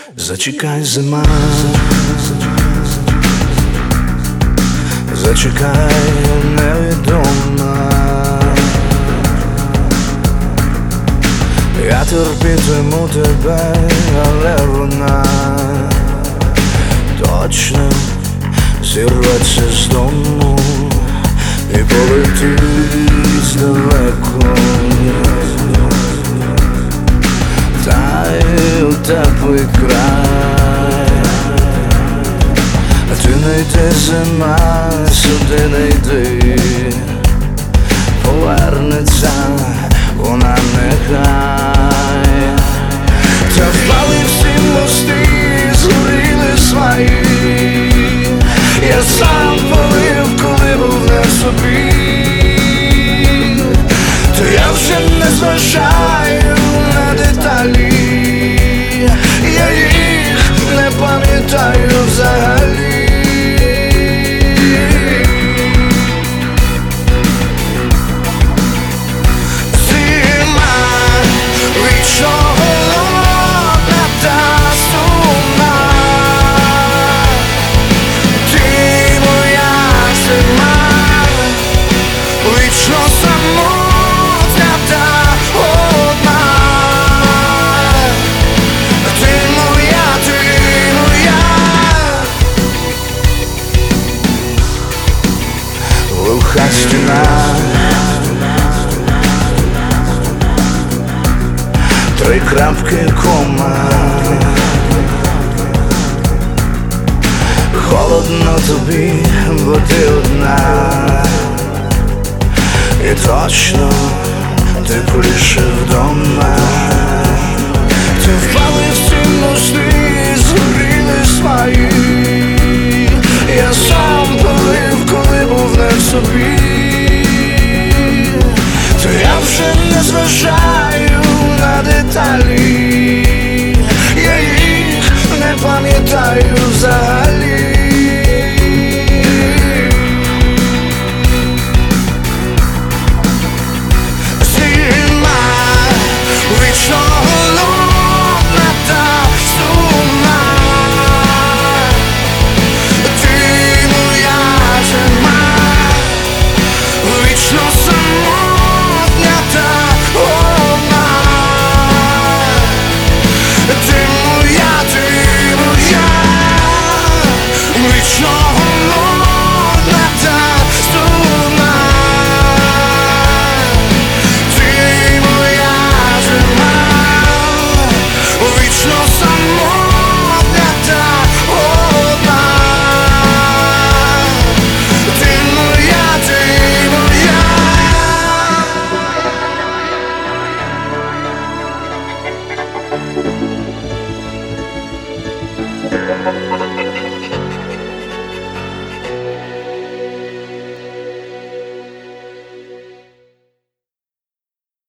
Зачекай, зима, зачекай, невідома. Я терпітиму тебе, але вона точно зірветься з дому і полетить далеко. Та й у теплий край. А ти не йди, зима, сюди не йди. Повернеться вона нехай. Та впали всі мости, згоріли свої. Я сам полив, коли був не в собі. То я вже не зважаю на деталі. Я їх не пам'ятаю взагалі. Глуха стіна, три крапки, кома. Холодно тобі, бо ти одна. І точно тепліше вдома. Ти впали всі мости, згоріли свої. Я сам полив, коли був не в собі.